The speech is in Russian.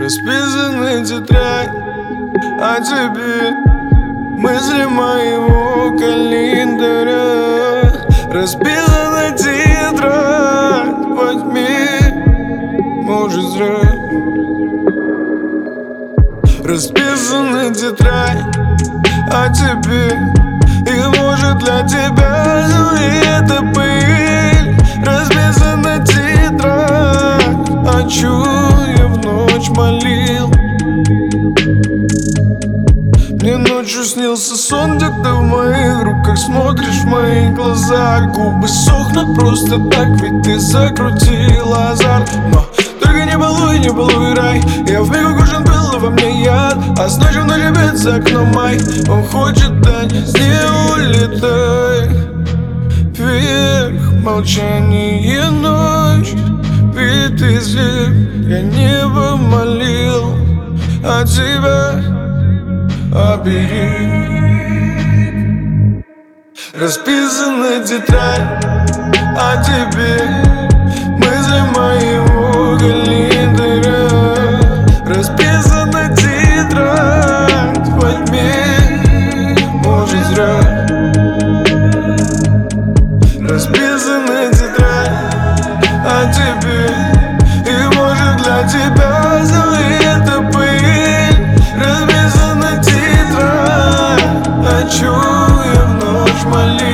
Расписаны тетрадь о тебе, мысли моего календаря. Расписана тетрадь во тьме, может зря. Расписана тетрадь о тебе, и может для тебя это пыль. Расписана тетрадь, о чем я в ночь молил. Мне ночью снился сон, где ты в моих руках смотришь в мои глаза. Губы сохнут просто так, ведь ты закрутила азарт. Но только не балуй рай. Я вмиг укушен был, во мне яд. А с ночью на небе за окном май. Он хочет дать, не улетай. Вверх молчание ночь, ведь ты слеп. Я небо молил, а тебя оберег. Расписана тетрадь о тебе, мысли моего календаря. Расписана тетрадь во тьме, может зря. Расписана тетрадь о тебе, и может для тебя это пыль. Расписана тетрадь, о чем я в ночь молил.